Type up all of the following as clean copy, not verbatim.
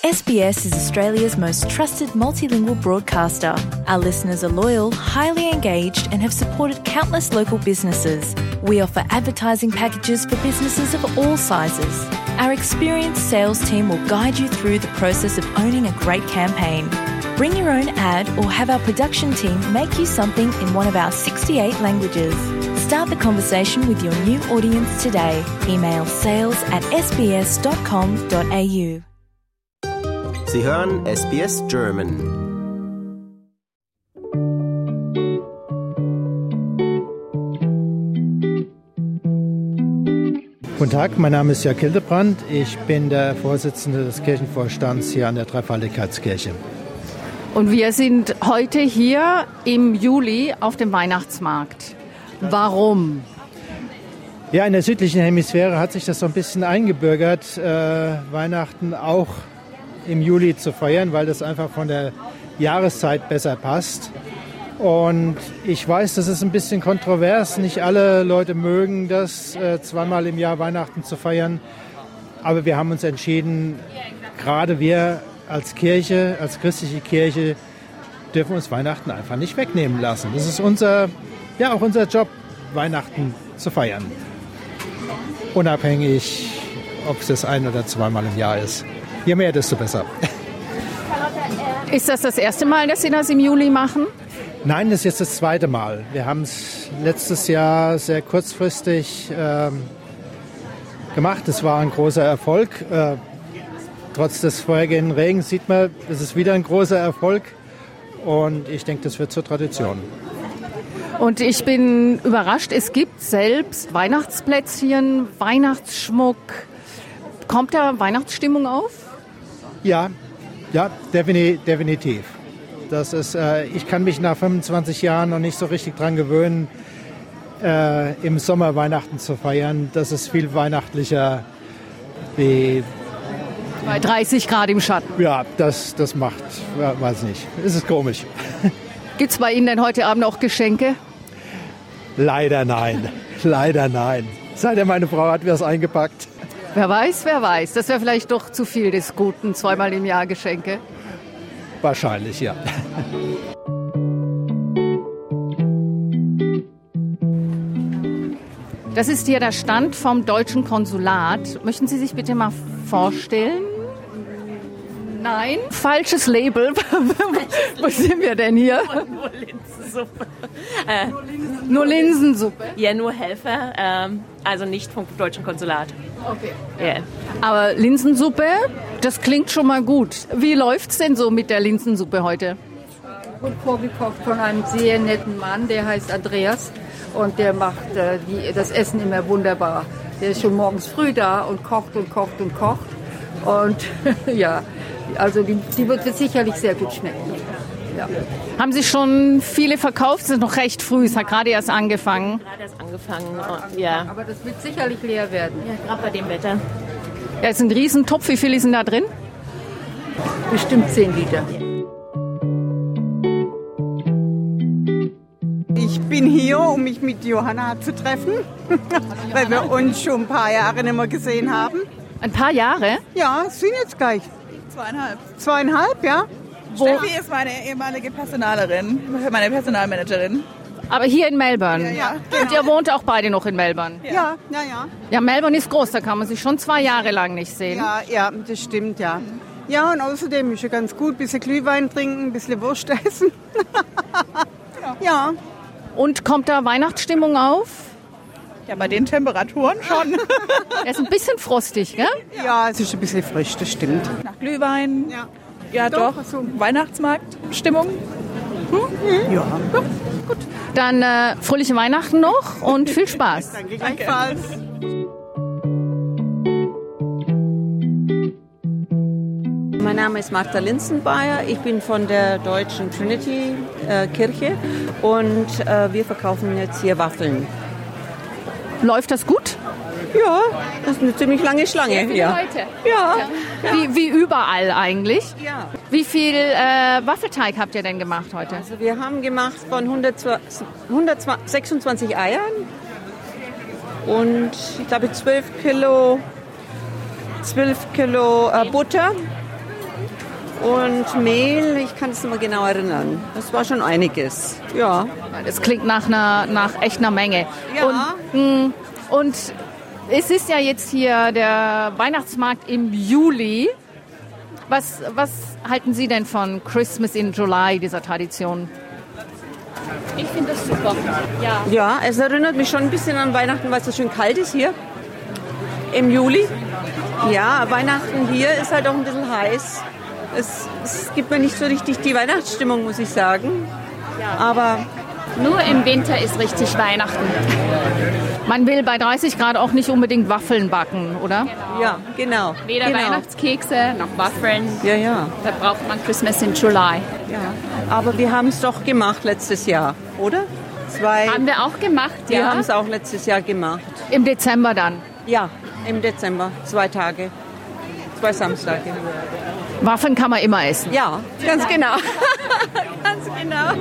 SBS is Australia's most trusted multilingual broadcaster. Our listeners are loyal, highly engaged, and have supported countless local businesses. We offer advertising packages for businesses of all sizes. Our experienced sales team will guide you through the process of owning a great campaign. Bring your own ad or have our production team make you something in one of our 68 languages. Start the conversation with your new audience today. Email sales@sbs.com.au. Sie hören SBS German. Guten Tag, mein Name ist Jörg Hildebrand. Ich bin der Vorsitzende des Kirchenvorstands hier an der Dreifaltigkeitskirche. Und wir sind heute hier im Juli auf dem Weihnachtsmarkt. Warum? Ja, in der südlichen Hemisphäre hat sich das so ein bisschen eingebürgert, Weihnachten auch im Juli zu feiern, weil das einfach von der Jahreszeit besser passt. Und ich weiß, das ist ein bisschen kontrovers. Nicht alle Leute mögen das, zweimal im Jahr Weihnachten zu feiern. Aber wir haben uns entschieden, gerade wir als Kirche, als christliche Kirche, dürfen uns Weihnachten einfach nicht wegnehmen lassen. Das ist auch unser Job, Weihnachten zu feiern. Unabhängig, ob es das ein- oder zweimal im Jahr ist. Je mehr, desto besser. Ist das das erste Mal, dass Sie das im Juli machen? Nein, das ist jetzt das zweite Mal. Wir haben es letztes Jahr sehr kurzfristig gemacht. Es war ein großer Erfolg. Trotz des vorhergehenden Regens sieht man, es ist wieder ein großer Erfolg. Und ich denke, das wird zur Tradition. Und ich bin überrascht, es gibt selbst Weihnachtsplätzchen, Weihnachtsschmuck. Kommt da Weihnachtsstimmung auf? Ja, definitiv. Das ist, ich kann mich nach 25 Jahren noch nicht so richtig dran gewöhnen, im Sommer Weihnachten zu feiern. Das ist viel weihnachtlicher wie... Bei 30 Grad im Schatten. Ja, das macht, weiß nicht. Es ist komisch. Gibt es bei Ihnen denn heute Abend auch Geschenke? Leider nein. Sei denn, meine Frau hat mir das eingepackt. Wer weiß. Das wäre vielleicht doch zu viel des Guten, zweimal im Jahr Geschenke. Wahrscheinlich, ja. Das ist hier der Stand vom deutschen Konsulat. Möchten Sie sich bitte mal vorstellen? Nein, falsches Label. Wo sind wir denn hier? Nur Linsensuppe. Nur Linsensuppe? Ja, nur Helfer, also nicht vom deutschen Konsulat. Okay. Yeah. Aber Linsensuppe, das klingt schon mal gut. Wie läuft's denn so mit der Linsensuppe heute? Gut vorgekocht von einem sehr netten Mann, der heißt Andreas. Und der macht das Essen immer wunderbar. Der ist schon morgens früh da und kocht und kocht und kocht. Und ja, also die wird sicherlich sehr gut schmecken. Ja. Haben Sie schon viele verkauft? Es ist noch recht früh, es hat gerade erst angefangen. Ja. Aber das wird sicherlich leer werden. Ja, gerade bei dem Wetter. Ja, es ist ein Riesentopf. Wie viel ist denn da drin? Bestimmt 10 Liter. Ich bin hier, um mich mit Johanna zu treffen, weil wir uns schon ein paar Jahre nicht mehr gesehen haben. Ein paar Jahre? Ja, es sind jetzt gleich 2,5. 2,5, ja. Steffi ist meine ehemalige Personalerin, meine Personalmanagerin. Aber hier in Melbourne? Ja. Und ihr wohnt auch beide noch in Melbourne? Ja. Ja, Melbourne ist groß, da kann man sich schon 2 Jahre lang nicht sehen. Ja, das stimmt, ja. Ja, und außerdem ist ja ganz gut, ein bisschen Glühwein trinken, ein bisschen Wurst essen. Ja. Und kommt da Weihnachtsstimmung auf? Ja, bei den Temperaturen schon. Er ist ein bisschen frostig, gell? Ja, es ist ein bisschen frisch, das stimmt. Nach Glühwein. Ja, doch. So. Weihnachtsmarktstimmung. Ja. Gut. Dann fröhliche Weihnachten noch und viel Spaß. Danke gleichfalls. Mein Name ist Martha Linsenbayer, ich bin von der deutschen Trinity Kirche und wir verkaufen jetzt hier Waffeln. Läuft das gut? Ja, das ist eine ziemlich lange Schlange. Sehr viele Leute. Ja. Wie überall eigentlich. Ja. Wie viel Waffelteig habt ihr denn gemacht heute? Also wir haben gemacht von 126 Eiern und ich glaube 12 Kilo Butter Und Mehl, ich kann es nicht mehr genau erinnern. Das war schon einiges, ja. Das klingt nach echt einer Menge. Ja. Und es ist ja jetzt hier der Weihnachtsmarkt im Juli. Was halten Sie denn von Christmas in July, dieser Tradition? Ich finde das super. Ja. Ja, es erinnert mich schon ein bisschen an Weihnachten, weil es so schön kalt ist hier im Juli. Ja, Weihnachten hier ist halt auch ein bisschen heiß. Es gibt mir nicht so richtig die Weihnachtsstimmung, muss ich sagen. Ja. Aber nur im Winter ist richtig Weihnachten. Man will bei 30 Grad auch nicht unbedingt Waffeln backen, oder? Ja, genau. Weder Weihnachtskekse noch Waffeln. Ja. Da braucht man Christmas in July. Ja. Aber wir haben es doch gemacht letztes Jahr, oder? Haben wir auch gemacht, ja. Wir haben es auch letztes Jahr gemacht. Im Dezember dann? Ja, im Dezember. 2 Tage. 2 Samstage. Waffeln kann man immer essen. Ja, ganz genau. Ganz genau.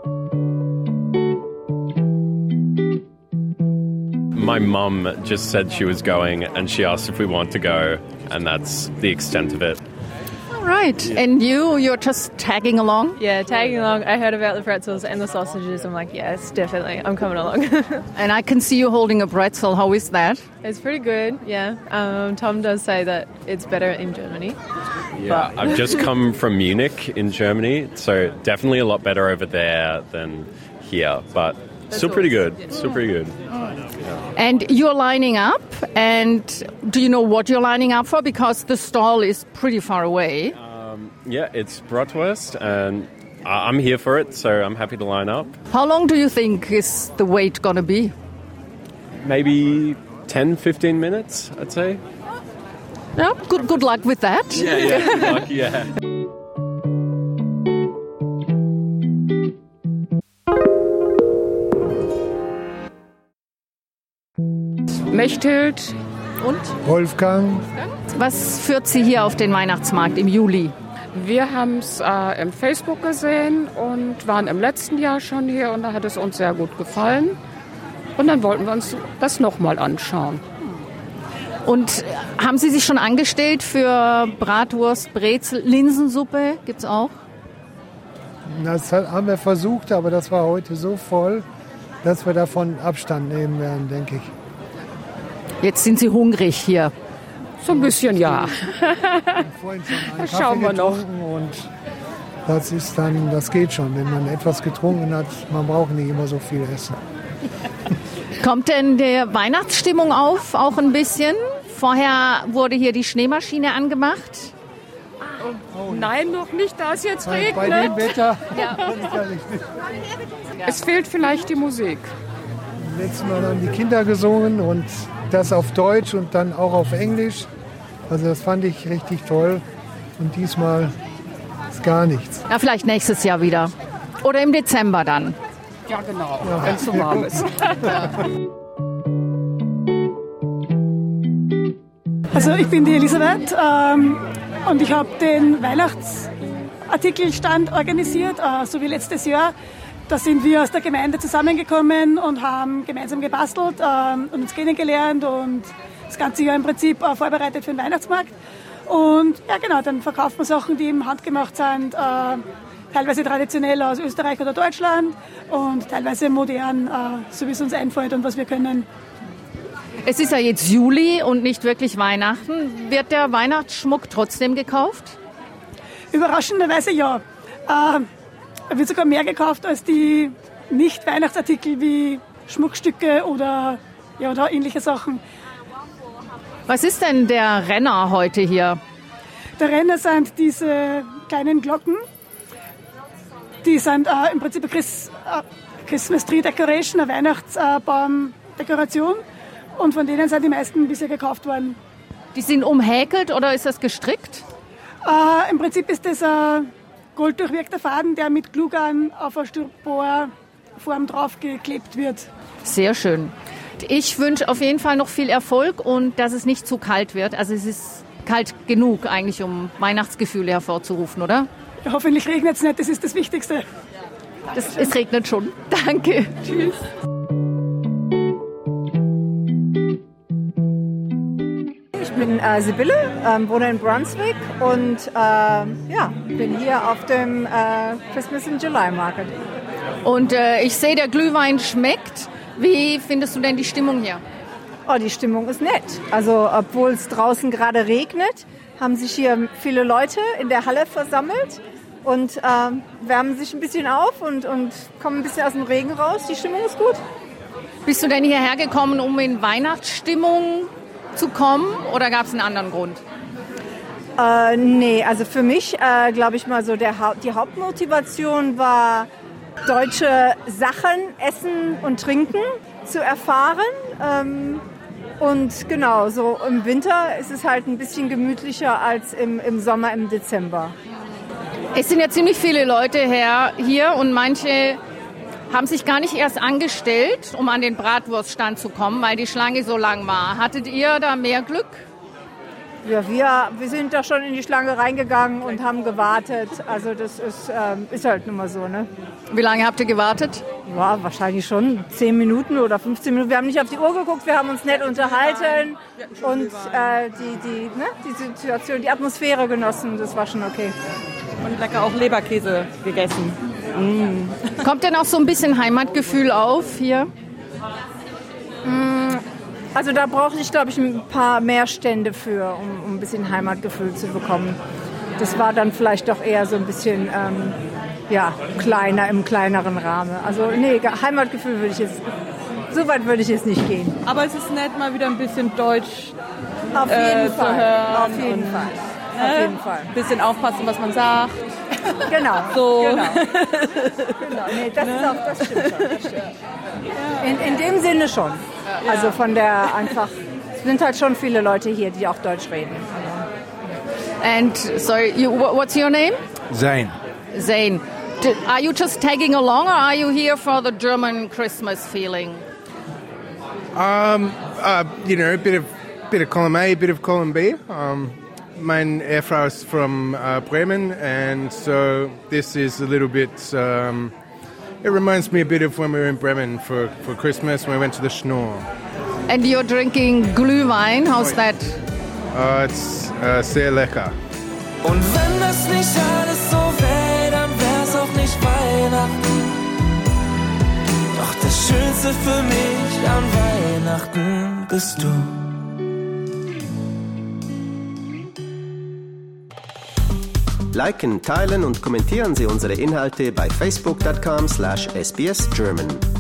My mum just said she was going and she asked if we want to go, and that's the extent of it. All right. Yeah. And you're just tagging along? Yeah, tagging along. I heard about the pretzels and the sausages. I'm like, yes, definitely. I'm coming along. And I can see you holding a pretzel. How is that? It's pretty good, yeah. Tom does say that it's better in Germany. Yeah, I've just come from Munich in Germany, so definitely a lot better over there than here, but still pretty good. Still pretty good. And you're lining up, and do you know what you're lining up for? Because the stall is pretty far away. Yeah, it's Bratwurst, and I'm here for it, so I'm happy to line up. How long do you think is the wait going to be? Maybe 10-15 minutes, I'd say. Yeah, good luck with that. Yeah, good luck, yeah. Mechthild und Wolfgang. Was führt Sie hier auf den Weihnachtsmarkt im Juli? Wir haben es im Facebook gesehen und waren im letzten Jahr schon hier und da hat es uns sehr gut gefallen. Und dann wollten wir uns das nochmal anschauen. Und haben Sie sich schon angestellt für Bratwurst, Brezel, Linsensuppe? Gibt's auch? Das haben wir versucht, aber das war heute so voll, dass wir davon Abstand nehmen werden, denke ich. Jetzt sind Sie hungrig hier. So ein bisschen, ja. Vorhin schon einen das schauen wir noch. Und das geht schon, wenn man etwas getrunken hat. Man braucht nicht immer so viel essen. Kommt denn der Weihnachtsstimmung auf, auch ein bisschen? Vorher wurde hier die Schneemaschine angemacht. Oh, nein, noch nicht, da es jetzt regnet. Bei dem Wetter. Ja. Es fehlt vielleicht die Musik. Letztes Mal haben die Kinder gesungen und das auf Deutsch und dann auch auf Englisch. Also das fand ich richtig toll. Und diesmal ist gar nichts. Ja, vielleicht nächstes Jahr wieder. Oder im Dezember dann. Ja, genau, wenn es so warm ist. Also ich bin die Elisabeth und ich habe den Weihnachtsartikelstand organisiert, so wie letztes Jahr. Da sind wir aus der Gemeinde zusammengekommen und haben gemeinsam gebastelt und uns kennengelernt und das ganze Jahr im Prinzip vorbereitet für den Weihnachtsmarkt. Und ja genau, dann verkauft man Sachen, die eben handgemacht sind, teilweise traditionell aus Österreich oder Deutschland und teilweise modern, so wie es uns einfällt und was wir können. Es ist ja jetzt Juli und nicht wirklich Weihnachten. Wird der Weihnachtsschmuck trotzdem gekauft? Überraschenderweise ja. Er wird sogar mehr gekauft als die Nicht-Weihnachtsartikel wie Schmuckstücke oder ähnliche Sachen. Was ist denn der Renner heute hier? Der Renner sind diese kleinen Glocken. Die sind im Prinzip eine Christmas Tree Decoration, eine Weihnachtsbaumdekoration. Und von denen sind die meisten bisher gekauft worden. Die sind umhäkelt oder ist das gestrickt? Im Prinzip ist das ein golddurchwirkter Faden, der mit Glugarn auf eine Styroporform draufgeklebt wird. Sehr schön. Ich wünsche auf jeden Fall noch viel Erfolg und dass es nicht zu kalt wird. Also es ist kalt genug eigentlich, um Weihnachtsgefühle hervorzurufen, oder? Ja, hoffentlich regnet es nicht, das ist das Wichtigste. Es regnet schon. Danke. Tschüss. Ich bin bin Sibylle, wohne in Brunswick und bin hier auf dem Christmas in July Market. Und ich sehe, der Glühwein schmeckt. Wie findest du denn die Stimmung hier? Oh, die Stimmung ist nett. Also obwohl es draußen gerade regnet, haben sich hier viele Leute in der Halle versammelt und wärmen sich ein bisschen auf und kommen ein bisschen aus dem Regen raus. Die Stimmung ist gut. Bist du denn hierher gekommen, um in Weihnachtsstimmung zu kommen oder gab es einen anderen Grund? Nee, also für mich, glaube ich mal so, die Hauptmotivation war, deutsche Sachen, Essen und Trinken zu erfahren. Und genau, so im Winter ist es halt ein bisschen gemütlicher als im Sommer, im Dezember. Es sind ja ziemlich viele Leute hier und manche haben sich gar nicht erst angestellt, um an den Bratwurststand zu kommen, weil die Schlange so lang war. Hattet ihr da mehr Glück? Ja, wir sind da schon in die Schlange reingegangen und haben gewartet. Also das ist halt nun mal so, ne? Wie lange habt ihr gewartet? Ja, wahrscheinlich schon 10 Minuten oder 15 Minuten. Wir haben nicht auf die Uhr geguckt, wir haben uns nett unterhalten und die Situation, die Atmosphäre genossen. Das war schon okay. Und lecker auch Leberkäse gegessen. Mm. Kommt denn auch so ein bisschen Heimatgefühl auf hier? Also da brauche ich, glaube ich, ein paar mehr Stände für, um ein bisschen Heimatgefühl zu bekommen. Das war dann vielleicht doch eher so ein bisschen kleiner, im kleineren Rahmen. Also nee, Heimatgefühl so weit würde ich jetzt nicht gehen. Aber es ist nett, mal wieder ein bisschen Deutsch auf jeden Fall. zu hören. Auf jeden Fall. Auf jeden Fall. Ein bisschen aufpassen, was man sagt. Genau. So. Genau. Nee, das stimmt schon. Das stimmt. In dem Sinne schon. Also von der es sind halt schon viele Leute hier, die auch Deutsch reden. And so, what's your name? Zane. Zane. Are you just tagging along or are you here for the German Christmas feeling? A bit of column A, a bit of column B. My Ehefrau is from Bremen, and so this is a little bit. It reminds me a bit of when we were in Bremen for Christmas when we went to the Schnorr. And you're drinking Glühwein. How's that? It's sehr lecker. Und wenn das nicht alles so wäre, dann wär's auch nicht Weihnachten. Doch das Schönste für mich an Weihnachten bist du. Liken, teilen und kommentieren Sie unsere Inhalte bei facebook.com/sbsgerman.